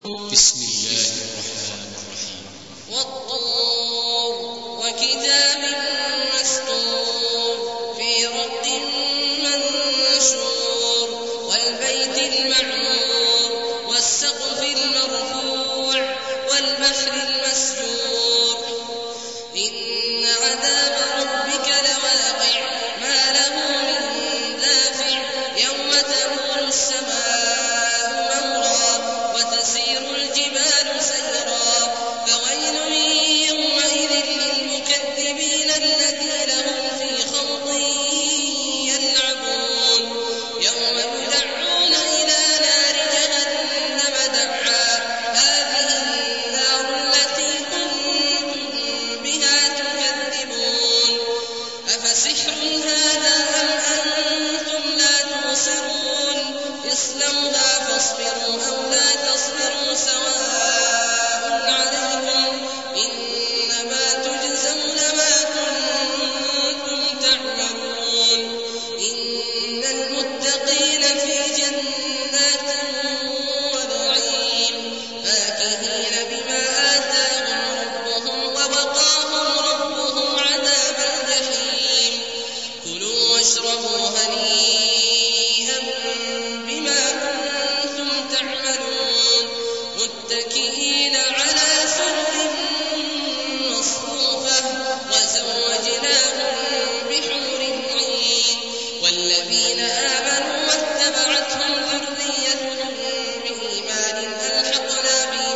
بسم الله الرحمن الرحيم والطور وكتاب مسطور في رق منشور والبيت المعمور والسقف المرفوع والبحر المسجور إن عذاب ربك لواقع ما له من دافع يوم تمور السماء مورا وتسير الجبال سيرا فويل يومئذ للمكذبين الذين هم في خوض يلعبون يوم يدعون إلى نار جهنم دعا هذه النار التي كنتم بها تكذبون أفسحر هذا أم أنتم لا تبصرون اصلوها فاصبروا أو لا تصبروا سواء عليكم إنما تجزون ما كنتم تعملون إن المتقين في جنات ونعيم فاكهين بما آتاهم ربهم ووقاهم ربهم عذاب الجحيم كلوا واشربوا هنيئا بما كنتم تعملون متكئين على سرر مصفوفة وزوجناهم بحور عين والذين آمنوا واتبعتهم ذريتهم بإيمان ألحقنا بهم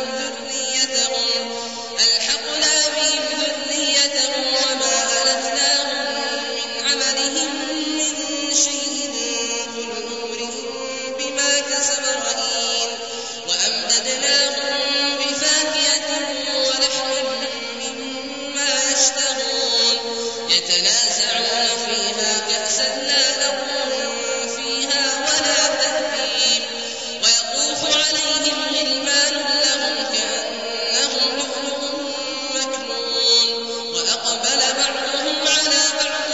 ذريتهم وما ألتناهم من عملهم من شيء كل امرئ بما كسب رهين وأمددناهم بفاكهة ولحم مما يشتهون يتنازعون فيها كأسا لا لغو فيها ولا تأثيم ويطوف عليهم غلمان لهم كأنهم لؤلؤ مكنون وأقبل بعضهم على بعض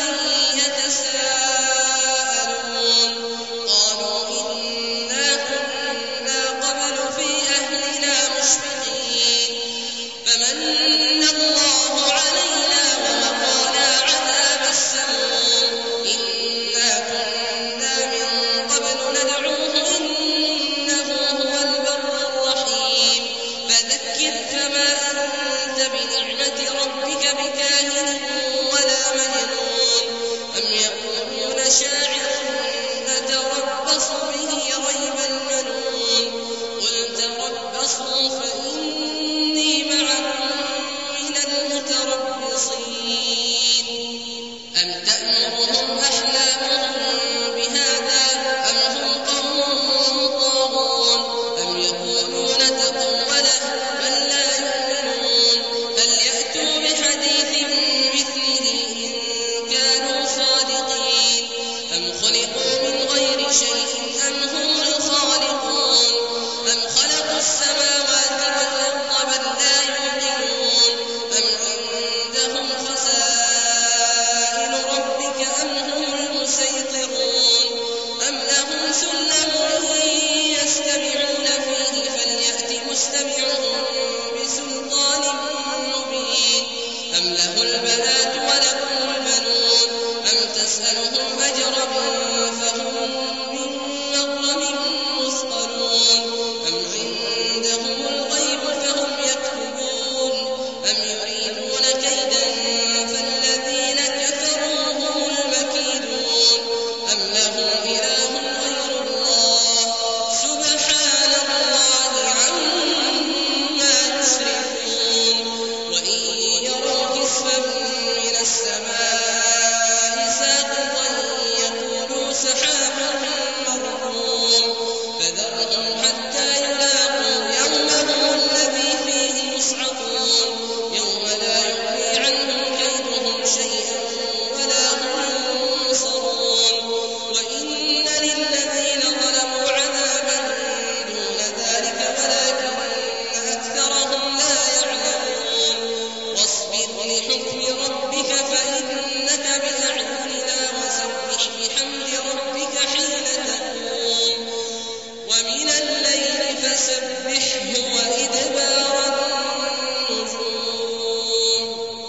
يتساءلون قالوا إنا كنا قبل في أهلنا مشفقين فمن الله علينا ووقانا عذاب السموم إنا كنا من قبل ندعوه إنه هو البر الرحيم فذكر فما أنت بنعمة ربك بكاهن ولا مجنون أم يقولون شاعر نتربص به ريب المنون قل تربصوا فإني معكم من المتربصين أم تأمرهم أحلامهم بهذا أم هم قوم طاغون أم يقولون تقوله بل لا يؤمنون فليأتوا بحديث مثله إن كانوا صادقين أم خلقوا من غير شيء أم هم الخالقون أم خلقوا السماوات